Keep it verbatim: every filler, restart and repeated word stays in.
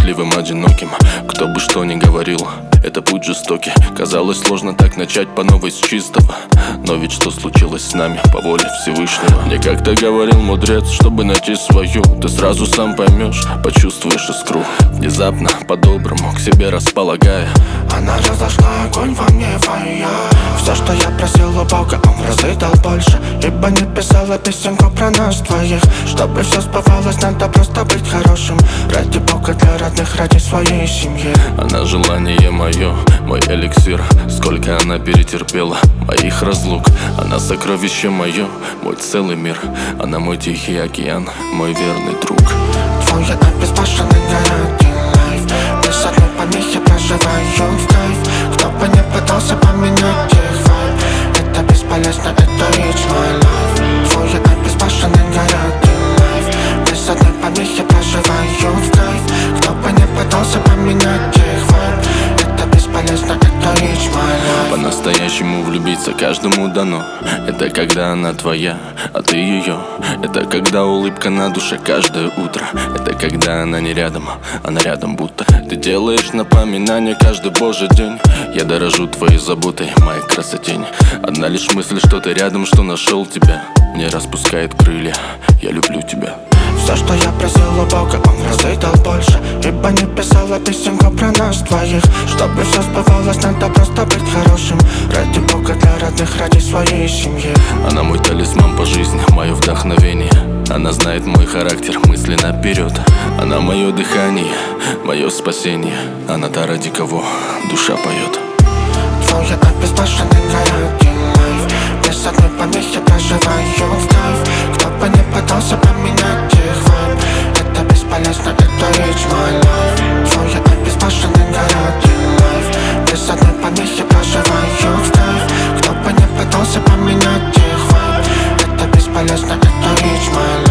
счастливым, одиноким. Кто бы что ни говорил, это путь жестокий. Казалось, сложно так начать по новой с чистого. Но ведь что случилось с нами по воле Всевышнего? Мне как-то говорил мудрец, чтобы найти свою, ты сразу сам поймешь, почувствуешь искру. Внезапно, по-доброму, к себе располагая, она разожгла огонь во мне, фая. Все, что я просил у Бога, он в разы дал больше. Ибо не писала песенку про нас двоих. Чтобы все сбывалось, надо просто быть хорошим. Ради Бога, для родных, ради своей семьи. Она желание мое, мой эликсир. Сколько она перетерпела моих разлук. Она сокровище мое, мой целый мир. Она мой тихий океан, мой верный друг. Твой обезбашенный городний лайф. Без одной помехи проживаю в кайф. Кто бы не пытался поменять их вайб, это бесполезно, это it's my life. Твой обезбашенный городний лайф. Без одной помехи проживаю в кайф. Кто бы не пытался поменять их вайб, это бесполезно, это it's my life. По-настоящему влюбиться каждому дано. Это когда она твоя, а ты ее. Это когда улыбка на душе каждое утро. Это когда она не рядом, она рядом будто. Ты делаешь напоминание каждый божий день. Я дорожу твоей заботой, моей красотень. Одна лишь мысль, что ты рядом, что нашел тебя, мне распускает крылья, я люблю тебя. Все, что я просил у Бога, он в разы дал больше. Ибо не писала песенку про нас двоих. Чтобы все сбывалось, надо просто быть хорошим. Ради Бога, для родных, ради своей семьи. Она мой талисман по жизни, мое вдохновение. Она знает мой характер, мысли наперед. Она мое дыхание, мое спасение. Она та, ради кого душа поет. Твой обезбашенный городний лайф. Без одной помехи проживаю в кайф. Кто бы не пытался поменять их вайб, это бесполезно, это it's my life. Твой обезбашенный городний лайф. Без одной помехи проживаю в кайф. Кто бы не пытался поменять их вайб, это бесполезно, это it's my life.